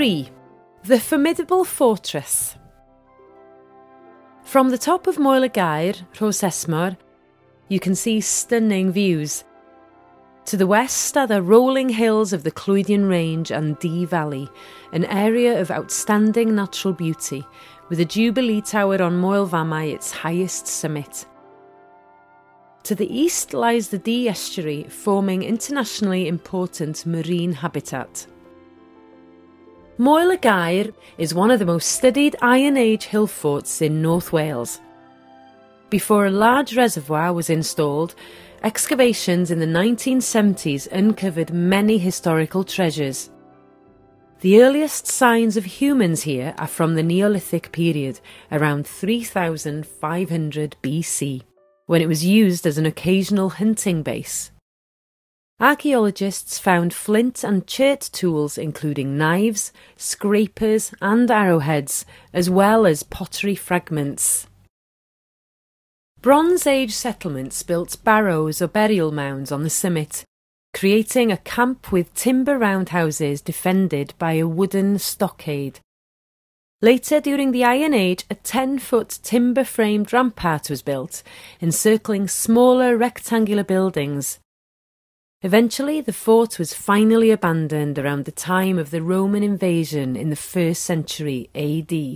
3. The Formidable Fortress. From the top of Moel y Gaer, Rhosesmor, you can see stunning views. To the west are the rolling hills of the Clwydian Range and Dee Valley, an area of outstanding natural beauty, with the Jubilee Tower on Moel Famau its highest summit. To the east lies the Dee estuary, forming internationally important marine habitat. Moel y Gaer is one of the most studied Iron Age hill forts in North Wales. Before a large reservoir was installed, excavations in the 1970s uncovered many historical treasures. The earliest signs of humans here are from the Neolithic period, around 3500 BC, when it was used as an occasional hunting base. Archaeologists found flint and chert tools including knives, scrapers and arrowheads, as well as pottery fragments. Bronze Age settlements built barrows or burial mounds on the summit, creating a camp with timber roundhouses defended by a wooden stockade. Later, during the Iron Age, a 10-foot timber-framed rampart was built, encircling smaller rectangular buildings. Eventually, the fort was finally abandoned around the time of the Roman invasion in the 1st century AD.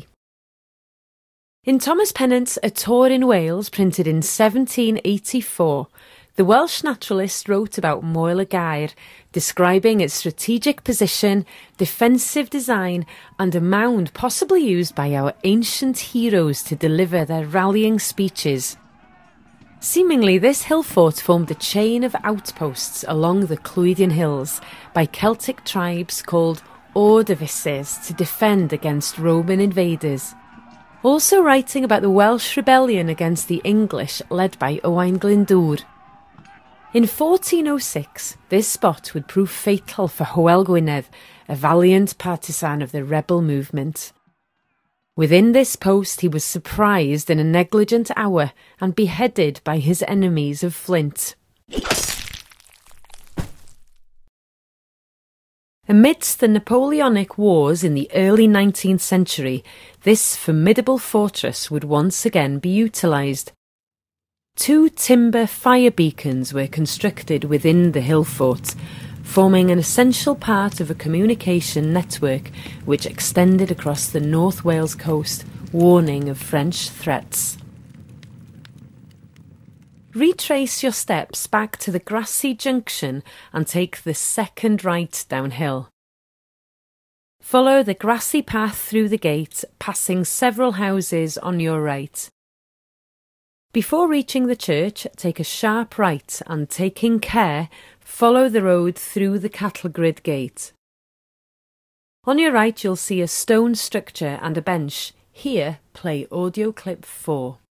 In Thomas Pennant's A Tour in Wales, printed in 1784, the Welsh naturalist wrote about Moel y Gaer, describing its strategic position, defensive design, and a mound possibly used by our ancient heroes to deliver their rallying speeches. Seemingly, this hill fort formed a chain of outposts along the Clwydian Hills by Celtic tribes called Ordovices to defend against Roman invaders. Also writing about the Welsh rebellion against the English led by Owain Glyndŵr. In 1406, this spot would prove fatal for Hywel Gwynedd, a valiant partisan of the rebel movement. Within this post he was surprised in a negligent hour and beheaded by his enemies of flint. Amidst the Napoleonic Wars in the early 19th century, this formidable fortress would once again be utilised. 2 timber fire beacons were constructed within the hill fort, forming an essential part of a communication network which extended across the North Wales coast, warning of French threats. Retrace your steps back to the grassy junction and take the second right downhill. Follow the grassy path through the gate, passing several houses on your right. Before reaching the church, take a sharp right and, taking care, follow the road through the cattle grid gate. On your right you'll see a stone structure and a bench. Here, play audio clip 4.